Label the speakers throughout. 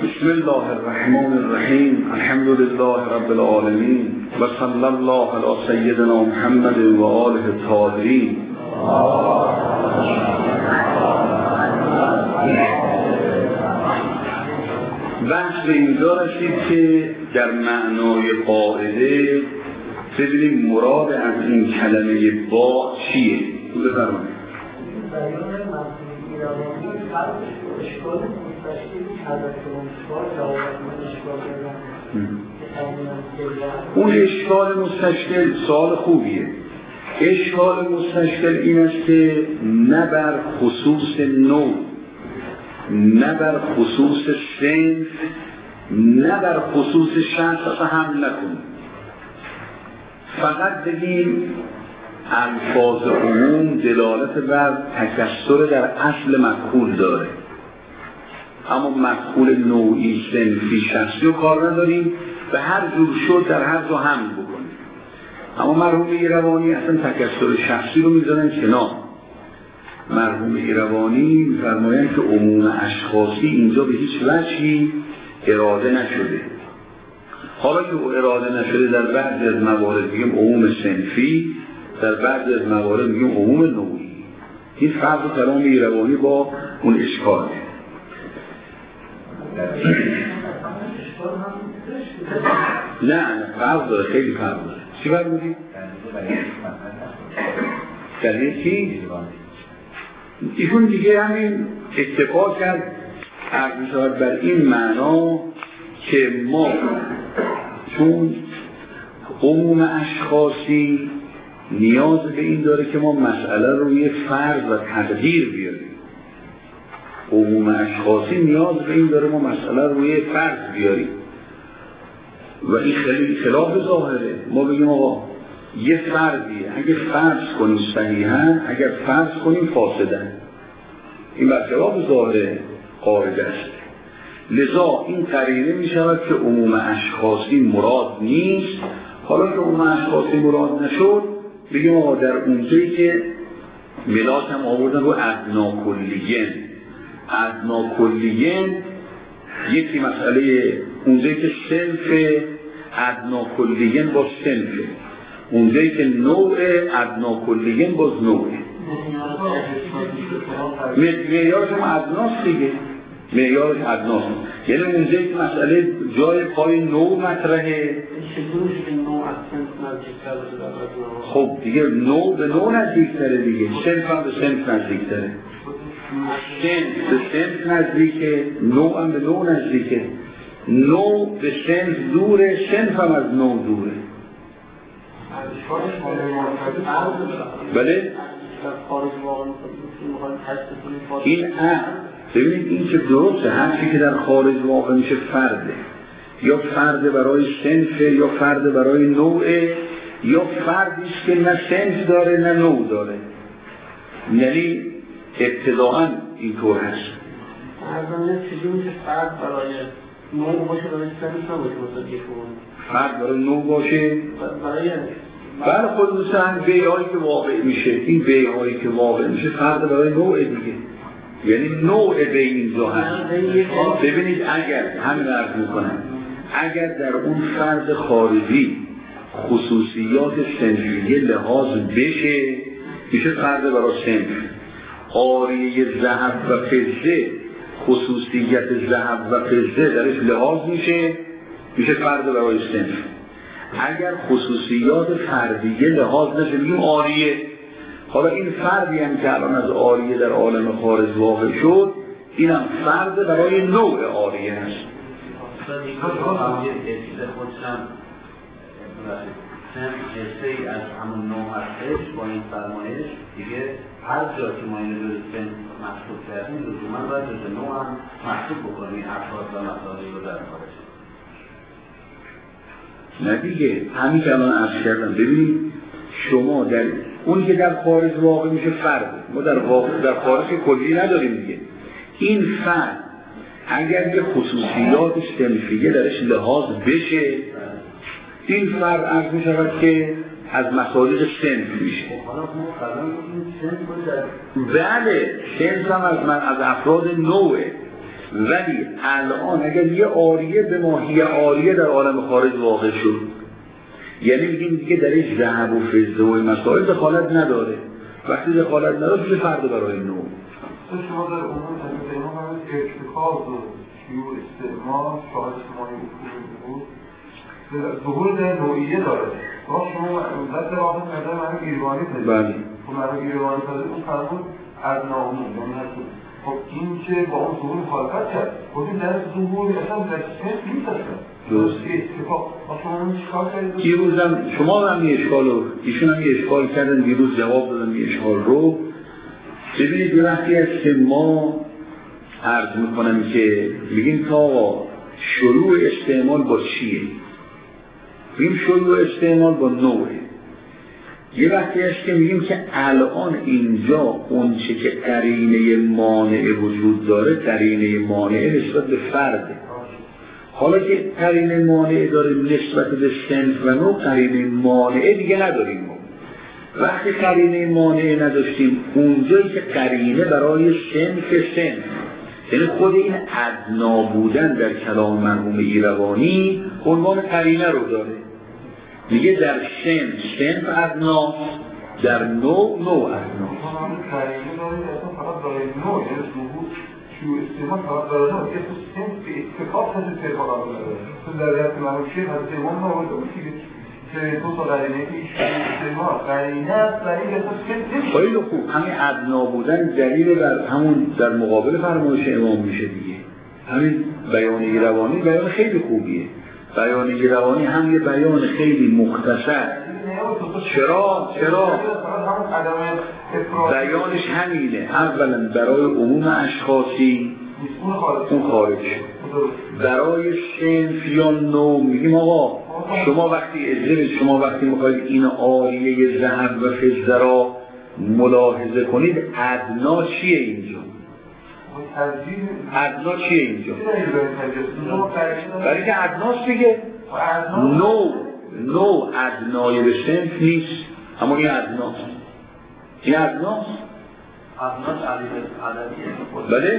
Speaker 1: بسم الله الرحمن الرحیم. الحمد لله رب العالمین و صلی الله علی سیدنا محمد و آله الطاهرین. بحث به اینجا رسید که در معنای قاعده ببینیم مراد از این کلمه با چیه. بفرمایید. اون اشکال مستشکل سوال خوبیه. اشکال مستشکل این است که نه بر خصوص نوع، نه بر خصوص صنف، نه بر خصوص شخص حمل نکنیم. فقط بگیم الفاظ عموم دلالت بر تکثر در اصل مفعول داره، اما مفعول نوعی، صنفی، شخصی رو کار نداریم، به هر جور شد در هر جا حمل بکنیم. اما مرحوم ایروانی اصلا تکثر شخصی رو میذارن کنار. مرحوم ایروانی میفرمایند که عموم اشخاصی اینجا به هیچ وجهی اراده نشده. حالا که اراده نشده در بعضی از موارد میگیم عموم صنفی، در بعضی از موارد میگیم عموم نوعی. این فرق کلام ایروانی با اون اشکاله. نه فرق داره، خیلی فرق داره. چی فرمودی؟ دلیل چی؟ ایشون دیگه همین اتفاق کرد عرض بر این معنا که ما چون عموم اشخاصی نیاز به این داره که ما مسئله رو روی فرض و تقدیر بیاریم. عموم اشخاصی نیاز به این داره ما مسئله رو روی فرض بیاریم و این خیلی خلاف ظاهره. ما بگیم آقا یه فردیه، اگه فرض کنیم صحیحا، اگر فرض کنیم فاسدن. این بر خلاف ظاهره قاعده است. لذا این قرینه می شود که عموم اشخاصی مراد نیست. حالا که عموم اشخاصی مراد نشد، بگیم آقا در اونجایی که ملاک هم آوردن رو ادنا کلیین. ادنا کلیین یکی مسئله اونجایی که صنف ادنا کلیین با صنفه، اونجایی که نوع ادنا کلیین با نوعه. معیارش هم ادناست دیگه، معیارش ادناست. یعنی اونجایی که مسئله جای پای نوع مطرحه، خب دیگه نوع به نوع نزدیکتره دیگه، صنف هم به صنف نزدیکتره، صنف به صنف نزدیکه، نوع هم به نوع نزدیکه. نوع به صنف دوره، صنف هم از نوع دوره. بله؟ این ببینید این که درسته، هر چی که در خارج واقع میشه فرده، یا فرده برای صنفه، یا فرده برای نوعه، یا فردیست که نه صنف داره نه نوع داره. یعنی ابتداعاً اینطور هست.
Speaker 2: چجوری که فرد برای نوع باشه برای صنف نباشه؟
Speaker 1: فرد برای نوع باشه برای خود مثلا بیعهایی که واقع میشه، این بیعهایی که واقع میشه فرد برای نوع دیگه، یعنی نوع به اینجا هست. ببینید اگر همین عرض میکنم، اگر در اون فرد خارجی خصوصیات صنفیه لحاظ بشه، میشه فرد برای صنف. آریه ذهب و فضه، خصوصیت ذهب و فضه درش لحاظ میشه فرد برای صنف. اگر خصوصیات فردیه لحاظ نشه میگیم آریه. حالا این فردی هم که الان از آریه در عالم خارج واقع شد، این هم فرد برای نوع آریه هست.
Speaker 3: جسته از همون نوع هستش با این فرمایش دیگه هر جا که ما این رو محسوب کردیم لزوما باید جز نوع هم محسوب بکنیم افراد و مسائلی رو در خارج.
Speaker 1: نه دیگه همین که الان عرض کردم. ببینید شما در اون که در خارج واقع میشه فرد، ما در خارج کلی نداریم دیگه. این فرد اگر یه خصوصیات صنفیه درش لحاظ بشه، این فرد عرض می شود که از مصادیق صنف میشه. بله صنف هم از افراد نوعه. ولی الان اگر یه عاریه به ماهیه عاریه در عالم خارج واقع شد، یعنی میگیم دیگه درش ذهب و فضه و مسائل دخالت نداره. وقتی دخالت نداره چه فرق برای نوع؟
Speaker 4: شما در عموم پیمان همه ارتکاز و شیوع استعمال شاهد شمایی بود ظهور در نوعیه داره. شما در واقع مدر من ایروانی پذیر.
Speaker 1: بله.
Speaker 4: خب من ایروانی پذیر اون فرمون از نامون یعنی هستون. خب این که با اون ظهور مخالفت کرد بودیم در ظهور اصلا در سنس نیست اصلا.
Speaker 1: درست.
Speaker 4: شما همون چیکار کردید؟
Speaker 1: دیروزم شما هم یه اشکال رو ایشون هم یه اشکال کردن، دیروز جواب دادم یه اشکال رو. ببینید یه وقتی است که ما عرض میکنم که بگیم تا شروع استعمال با چیه؟ بگیم شروع استعمال با نوعه. یه وقتی است که میگیم که الان اینجا اون چه که قرینه مانع وجود داره، قرینه مانع نسبت به فرده. حالا که قرینه مانع داره نسبت به صنف و نوع، قرینه مانع دیگه نداریم ما. وقتی قرینه مانع نداشتیم، اونجایی که قرینه برای صنف، یعنی خود این ادنا بودن در کلام مرحوم ایروانی عنوان قرینه رو داره. میگه در صنف ادنا، در نوع ادنا.
Speaker 4: قرینه داره اصلا فقط برای نوع، یعنی شیوع استعمال فقط برای نوع، یه تو صنف به اتفاق حضرت پیغمبر داره. چون در دست مرحوم شیخ حضرت امام نوعده بود که دو تا قرینه که شیوع استعمال قرینه است برای یه تو صنف.
Speaker 1: خیلی خوب، همین ادنا بودن دلیل بر همون در مقابل فرمایش امام میشه دیگه. همین بیان ایروانی بیان خیلی خوبیه. بیان ایروانی هم یه بیان خیلی مختصر. چرا؟ بیانش همینه. اولا برای عموم اشخاصی اون خارج شد. برای صنف یا نوع میگیم آقا شما وقتی میخواید این آریه ذهب و فضه را ملاحظه کنید، ادنا چیه اینجا؟ ادنا چیه اینجا؟ برای که ادناست دیگه. نوع ادنای به صنف نیست، اما این ادناست. این ادناست. بله؟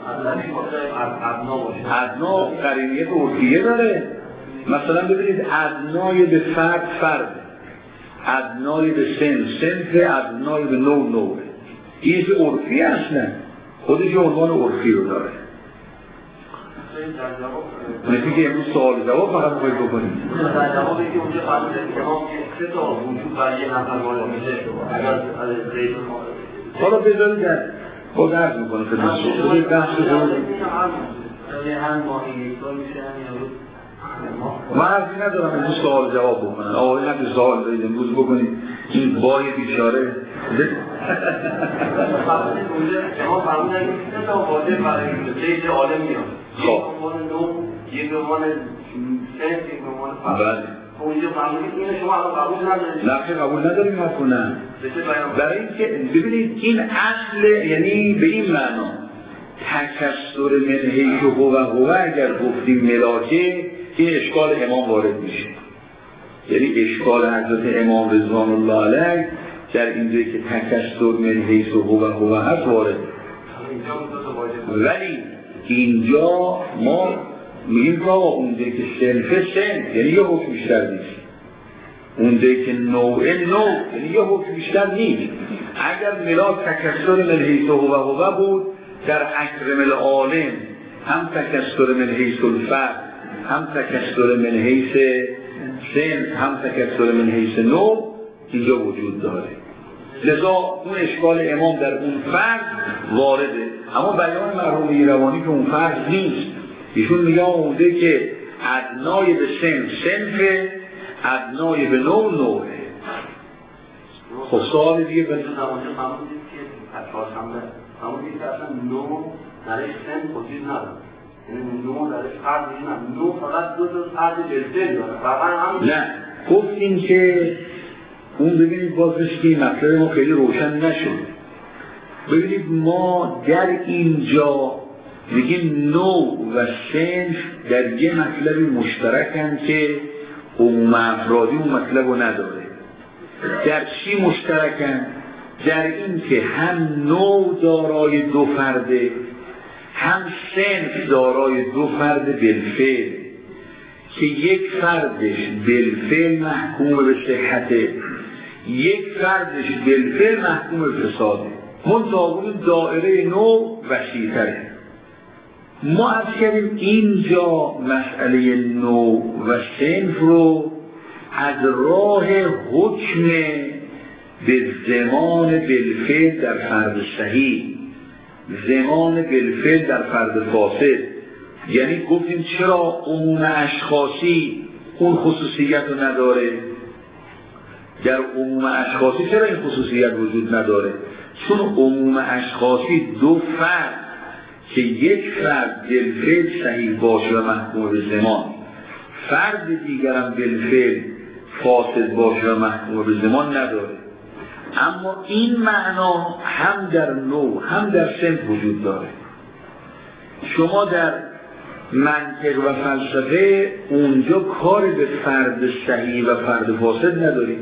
Speaker 1: ادنا قرینیت عرفیه داره. مثلا ببینید ادنای به فرد، ادنای به صنف، ادنای به نوع. این که عرفی اصلا خودش عنوان عرفی رو داره. مثل که امروز سوال جواب فقط باید بکنیم.
Speaker 2: در جوابی که اونجا فرموده که ما سه تا وجود برای یه نفر مورد میشه
Speaker 1: حالا بذارید در خود عرض میکنه خدمت شما بذارید بحث رو من عرضی ندارم امروز سوال جواب بکنن. آقای نفی سوال دارید امروز بکنید این بای بیچاره
Speaker 2: شما فرمودن که سه تا واجب برای زید عالم میاد. یک عنوان نوع، یک عنوان صنف، یک عنوان فرد.
Speaker 1: بله.
Speaker 2: اونجا فرمودید اینو شما الان قبول ندارید.
Speaker 1: نه قبول نداریم حرفونه. برای اینکه ببینید این اصل، یعنی به این معنا تکثر من حیث هو اگر گفتیم ملاکه، این اشکال امام وارد میشه. یعنی اشکال حضرت امام رضوان الله علیه در اینجایی که تکثر من حیث هو هست وارد. ولی اینجا ما میگیم که اونجایی که صنف یعنی یه حکم بیشتر نیست. اونجایی که نوع یعنی یه حکم بیشتر نیست. اگر ملاک تکثر من حیث هو بود، در اکرم العالم هم تکثر من حیث الفرد، هم تکثر من حیث صنف، هم تکثر من حیث نوع اینجا وجود داره. لذا اون اشکال امام در اون فرد وارده. اما بیان مرحوم ایروانی که اون فرد نیست. ایشون میگه اونده که ادنای به صنف، ادنای به نوعه. خب سوال دیگه
Speaker 2: فرمودید که اطراف فرمودید که اصلا نوع درش صنف وجود نداره. یعنی نوع درش فرد وجود نداره. نوع فقط دو تا فرد جلسه داره.
Speaker 1: نه گفتیم که اون ببینید بازش که مطلب ما خیلی روشن نشد. ببینید ما در اینجا میگیم نوع و صنف در یه مطلب مشترکن که عموم افرادی اون مطلب رو نداره. در چی مشترکن؟ در این که هم نوع دارای دو فرده، هم صنف دارای دو فرد بالفعل که یک فردش بالفعل محکوم به صحته، یک فردش بالفعل محکوم به فساده. منطقه دائره نوع وسیع‌تره. ما از کردیم اینجا مسئله نوع و صنف رو از راه حکم به زمان بالفعل در فرد صحیح، زمان بالفعل در فرد فاسد، یعنی گفتیم چرا عموم اشخاصی اون خصوصیت رو نداره؟ در عموم اشخاصی چرا این خصوصیت وجود نداره؟ چون عموم اشخاصی دو فرد که یک فرد بالفعل صحیح باشه و محکوم به زمان، فرد دیگرم بالفعل فاسد باشه و محکوم به زمان نداره. اما این معنا هم در نوع هم در صنف وجود داره. شما در منطق و فلسفه اونجا کار به فرد صحیح و فرد فاسد ندارید.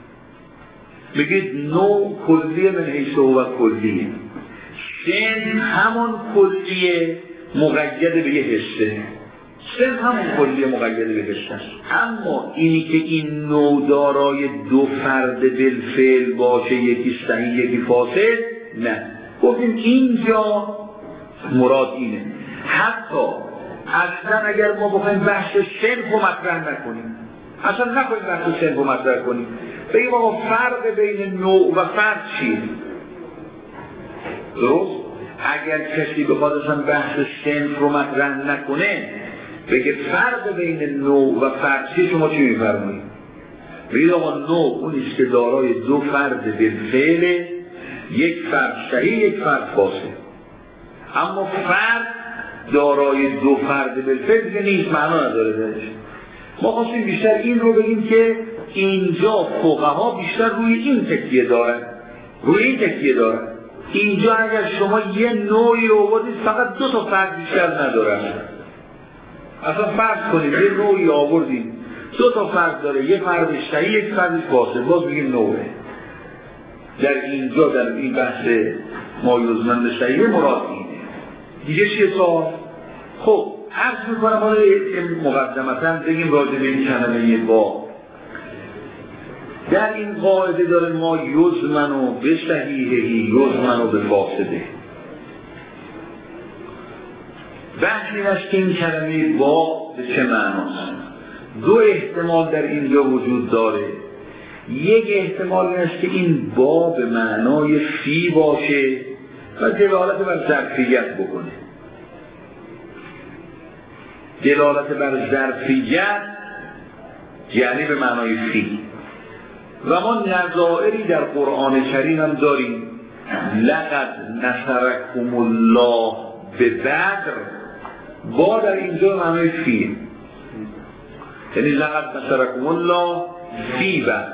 Speaker 1: بگید نوع کلیه من حیث هو کلیه، صنف همون کلیه مقید به یه حسه، صنف همون کلیه مقید به حسه است. اما اینی که این نوع دارای دو فرد بالفعل باشه، یکی صحیح یکی فاسد، نه. گفتیم اینجا مراد اینه. حتی اصلا اگر ما بخوایم بحث صنف رو مطرح نکنیم، اصلا نخواهیم بحث صنف رو مطرح کنیم، بگیم آقا فرق بین نوع و فرد چیه؟ درست؟ اگر کسی بخواد اصلا بحث صنف رو مطرح نکنه، بگه فرق بین نوع و فرد چیه، شما چی میفرمایید؟ بگید آقا نوع اونیست که دارای دو فرد بالفعل، یک فرد صحیح یک فرد فاسد. اما فرد دارای دو فرد بالفعل دیگه نیست، معنا نداره درش. ما خواستیم بیشتر این رو بگیم که اینجا فقها بیشتر روی این تکیه دارن، اینجا اگر شما یه نوعی آوردید فقط دو تا فرد بیشتر ندارن. اصلا فرض کنید یه نوعی آوردید دو تا فرد داره، یه فردش صحیح یک فردش فاسد، باز بگیم نوعه. در اینجا در این بحث ما یزمن صحیح مراد اینه. دیگه چیه سوال؟ خب عرض میکنم حالا مقدمتا بگیم راجع به این کلمه با. در این قاعده داره ما یزمن و به صحیحی یزمن و به فاسده. بحث این است که این کلمه با به چه معناست؟ دو احتمال در اینجا وجود داره. یک احتمال این است که این با به معنای فی باشه و دلالت بر ظرفیت بکنه. دلالت بر ظرفیت یعنی به معنای فی. و ما نظائری در قرآن کریم هم داریم. لقد نصرکم الله به بدر، با در اینجا معنای فی، یعنی لقد نصرکم الله فی بدر.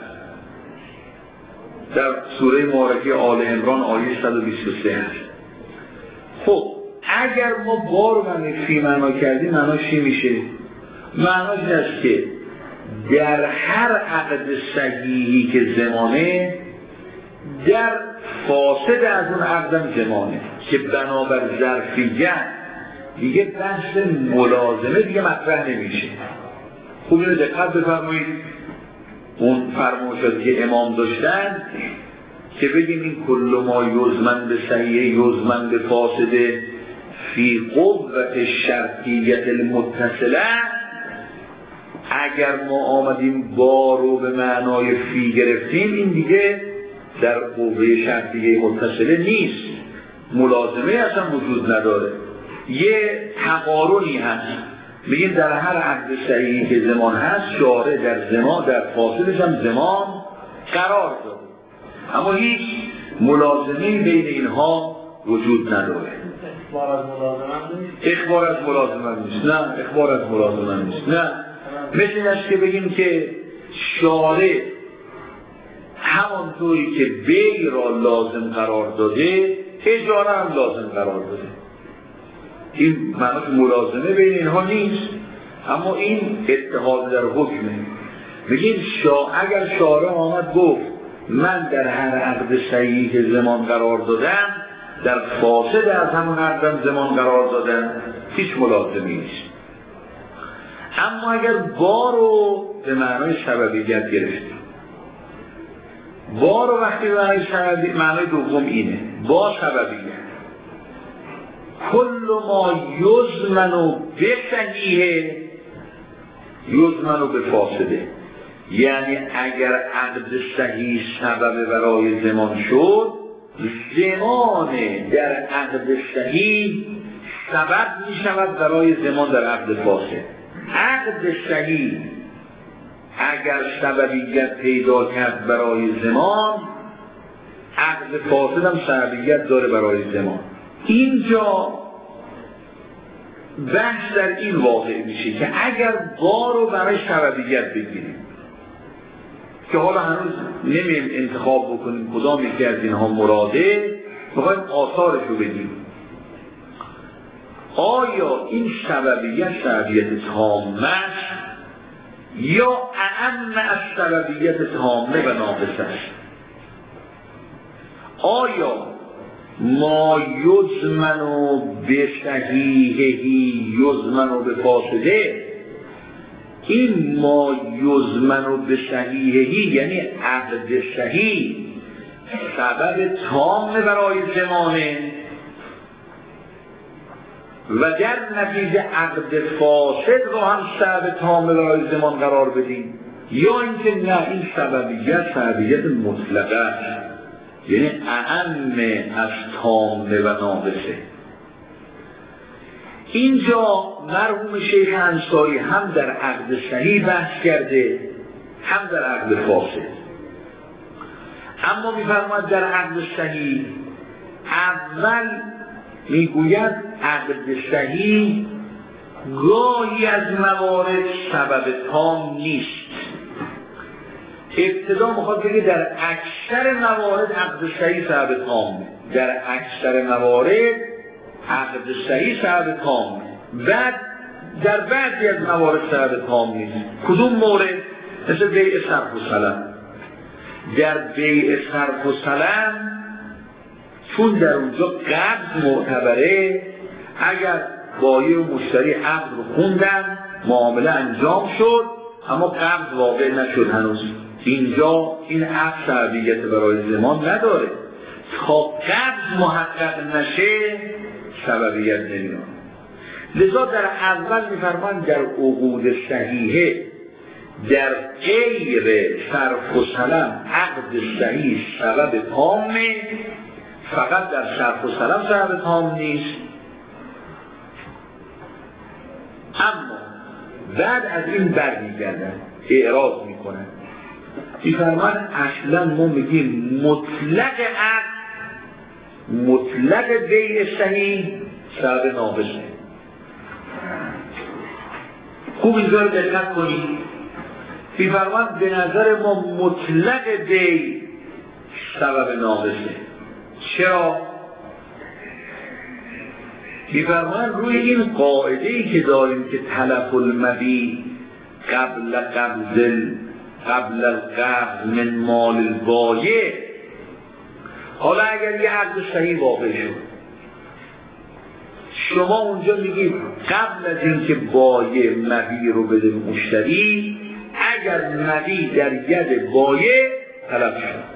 Speaker 1: در سوره مبارکه آل عمران آیه 123 هست. خب اگر ما با رو معنی فی معنا کردیم، معناش چی میشه؟ معناش این است که در هر عقد صحیحی که زمانه، در فاسد از اون عقدم زمانه، که بنابر ظرفیت دیگه بحث ملازمه دیگه مطرح نمیشه. خوب اینو دقت بفرمایید. اون فرمایشاتی که امام داشتن که بگیم این کل ما یزمن به صحیح یزمن به فاسده فی قوت شرطیت المتصله، اگر ما آمدیم با رو به معنای فی گرفتیم، این دیگه در قوه شرطیه متصله نیست، ملازمه اصلا وجود نداره. یه تقارنی هست، میگیم در هر عقد صحیحی که زمان هست، شارع در زمان در فاصلش هم زمان قرار داره، اما هیچ ملازمه‌ای بین اینها وجود نداره. اخبار از ملازمه نیست. نه اخبار از ملازمه نیست. نه مثل این است که بگیم که شارع همانطوری که بی را لازم قرار داده، اجاره هم لازم قرار داده. این معنی ملازمه بین اینها نیست، اما این اتحاد در حکمه. بگیم اگر شارع آمد گفت من در هر عقد صحیح زمان قرار دادم، در فاسد از همون عقد زمان قرار دادن هیچ ملازمی نیست. اما اگر با رو به معنای سببیت گرفتیم، با رو وقتی به معنای سببیت، معنای دوم اینه، با سببیت کل ما یزمن به صحیحه یزمن به فاسده، یعنی اگر عقد صحیح سبب برای زمان شد، زمان در عقد صحیح سبب می شود برای زمان در عقد فاسد. عقد صحیح اگر سببیت پیدا کرد برای زمان، عقد فاسد هم سببیت داره برای زمان. اینجا بحث در این واقع میشه که اگر با رو برای سببیت بگیریم، که حالا هنوز نمیم انتخاب بکنیم کدام یکی از اینها مراده، بخوایم آثارش رو بگیریم. آیا این سببیت تامه است یا اعم از سببیت تامه و ناقص است؟ آیا ما یزمنو به صحیحهی یزمنو به فاسده، این ما یزمنو به صحیحهی یعنی عقد صحیح سبب تامه برای زمانه و در نتیجه عقد فاسد رو هم سبب تامه برای زمان قرار بدیم، یا اینکه نه، این سببیت مطلقه است، یعنی اعم از تامه و ناقصه. اینجا مرحوم شیخ انصاری هم در عقد صحیح بحث کرده هم در عقد فاسد، اما می‌فرماید در عقد صحیح اول میگوید عقد صحیح گاهی از موارد سبب تام نیست. ابتدا میخواد بگه در اکثر موارد عقد صحیح سبب تامه، در اکثر موارد عقد صحیح سبب تامه، بعد در بعضی از موارد سبب تام نیست. کدوم مورد؟ مثل بیع صرف و سلم. در بیع صرف و سلم چون در اونجا قبض معتبره، اگر بایع و مشتری عقد رو خوندن، معامله انجام شد، اما قبض واقع نشد هنوز، اینجا این عقد سببیت برای زمان نداره. تا قبض محقق نشه سببیت نمیاد. لذا در اول میفرمان در عقود صحیحه در غیر صرف و سلم عقد صحیح سبب تامه، فقط در صرف و سلم سبب تام نیست. اما بعد از این برمیگردن اعراض میکنن، میفرمان اصلا ما میگیم مطلق عقد، مطلق بیع صحیح سبب ناقصه. خوب اینجا رو دقت کنید. میفرمان به نظر ما مطلق بیع سبب ناقصه. چرا؟ میفرمان روی این قاعده‌ای که داریم که تلف المبیع قبل القبض من مال البایع، حالا اگر یه عقد صحیح واقع شد، شما اونجا میگید قبل از اینکه بایع مبیع رو بده مشتری، اگر مبیع در ید بایع تلف شد،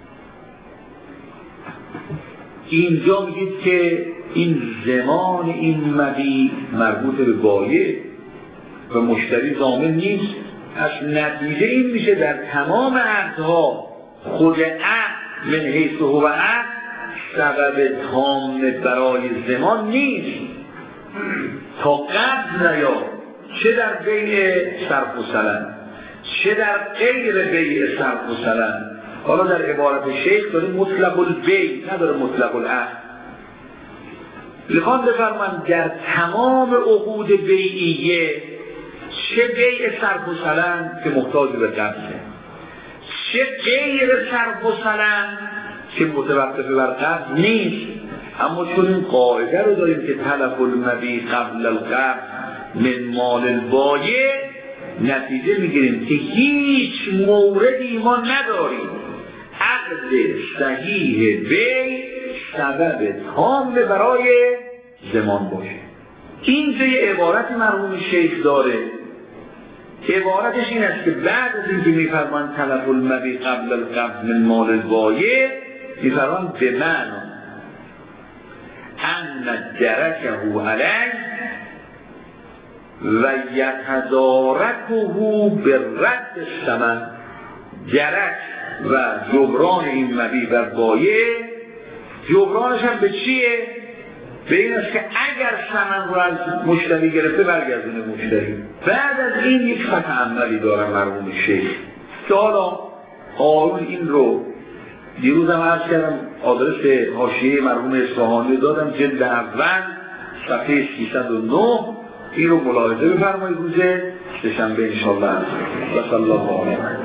Speaker 1: اینجا میگید که این زمان این مبیع مربوط به بایع و مشتری ضامن نیست. از نتیجه این میشه در تمام عقدها خود عقد من حیث هو عقد سبب تام برای زمان نیست تا قبض نیاد، چه در بیع صرف و سلم چه در غیر بیع صرف و سلم. حالا در عبارت شیخ داریم مطلق البیع، نداره مطلق العقد. لخوان بفرمان در تمام عقود بیعیه، چه بیع صرف و سلم که محتاج به قبضه، چه غیر صرف و سلم که متوقف بر قبض نیست، اما چون این قاعده رو داریم که تلف المبیع قبل القبض من مال البایع، نتیجه میگیریم که هیچ موردی ما نداریم عقد صحیح بیع سبب تام برای زمان باشه. اینجا یه عبارتی مرحوم شیخ داره، عبارتش این است که بعد از اینکه میفرمان تلف المبی قبل القبض من مال البایع، میفرمان به معنا ان درکه علیه و یتدارکه به رد الثمن. درک و جبران این مبیع بر بایع، جبرانش هم به چیه؟ به این است که اگر ثمن رو از مشتری گرفته برگردونه مشتری. بعد از این یک خط عملی دارم مرحوم شیخ که حالا آیون این رو دیروز هم عرض کردم، آدرس حاشیه مرحوم اصفهانی دادم، جلد اول صفحه 309. این رو ملاحظه بفرمایید روز سه‌شنبه انشاءالله. و صلی الله علیه